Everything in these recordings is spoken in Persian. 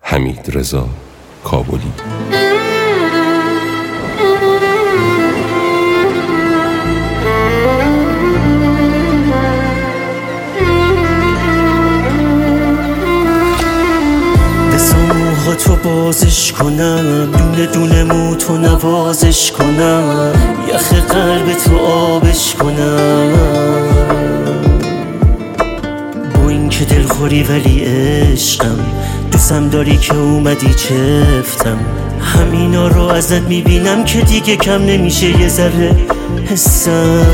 حمیدرضا کابلی. موها تو بازش کنم، دونه دونه مو تو نوازش کنم، یخ قلب تو آبش کنم. با این که دلخوری ولی عشقم، دوستم داری که اومدی چفتم. همینا رو ازت میبینم که دیگه کم نمیشه یه ذره حسم.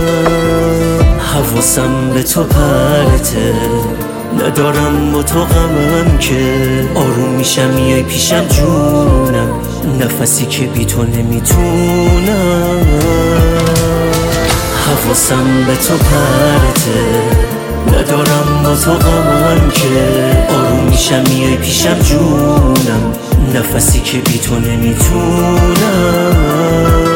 حواسم به تو پرته، ندارم با تو غمم که آروم میشم میای پیشم جونم، نفسی که بی تو نمیتونم. حواسم به تو پرته، ندارم با تو غمم که آروم میشم میای پیشم جونم، نفسی که بی تو نمیتونم.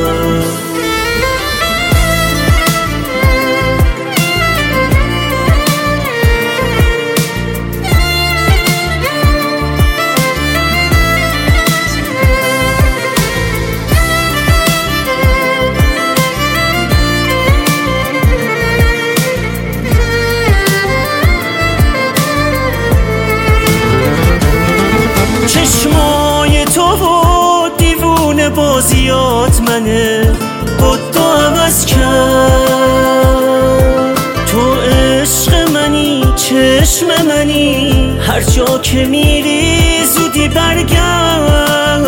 چشمای تو و دیوونه بازیات منه با تو عوض کرد. تو عشق منی، چشم منی، هر جا که میری زودی برگرد.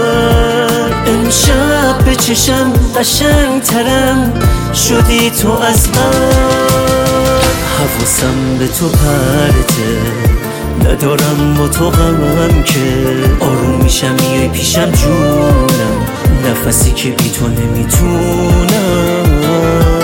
امشب به چشم قشنگ ترم شدی تو از من. حواسم به تو پرته، ندارم با تو غمم که آروم میشم میای پیشم جونم، نفسی که بی تو نمیتونم.